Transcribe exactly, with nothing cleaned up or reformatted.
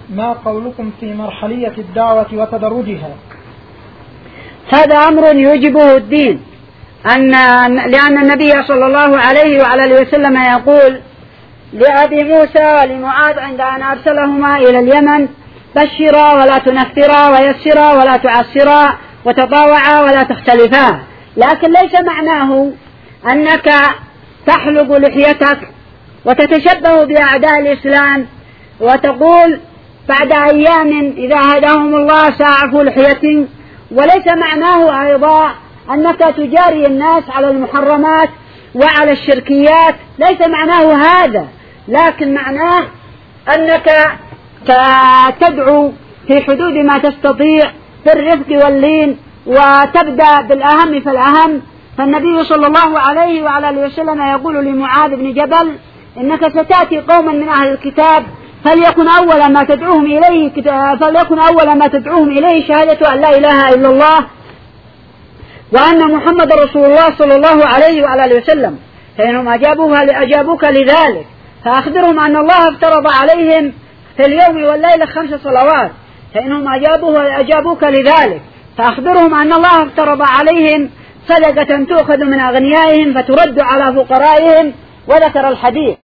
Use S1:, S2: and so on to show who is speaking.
S1: ما قولكم في مرحلية الدعوة وتدرجها؟
S2: هذا أمر يوجبه الدين، أن لأن النبي صلى الله عليه وعلى آله وسلم يقول لأبي موسى ولمعاذ عند أن أرسلهما إلى اليمن: بشرا ولا تنفرا، ويسرا ولا تعسرا، وتطاوعا ولا تختلفا. لكن ليس معناه أنك تحلق لحيتك وتتشبه بأعداء الإسلام وتقول بعد أيام إذا هداهم الله سأعفوا لحيتي. وليس معناه أيضا أنك تجاري الناس على المحرمات وعلى الشركيات، ليس معناه هذا، لكن معناه أنك تدعو في حدود ما تستطيع بالرفق واللين، وتبدأ بالأهم فالأهم. فالنبي صلى الله عليه وعلى آله وسلم يقول لمعاذ بن جبل: إنك ستأتي قوما من أهل الكتاب فليكن أول ما تدعوهم إليه فليكن أول ما تدعوهم إليه شهادة أن لا إله إلا الله وأن محمد رسول الله صلى الله عليه وعلى آله وسلم. فإنهم أجابوها أجابوك لذلك فأخبرهم أن الله افترض عليهم في اليوم والليلة خمس صلوات. فإنهم أجابوها أجابوك لذلك فأخبرهم أن الله افترض عليهم صدقة تؤخذ من أغنيائهم فترد على فقرائهم، وذكر الحديث.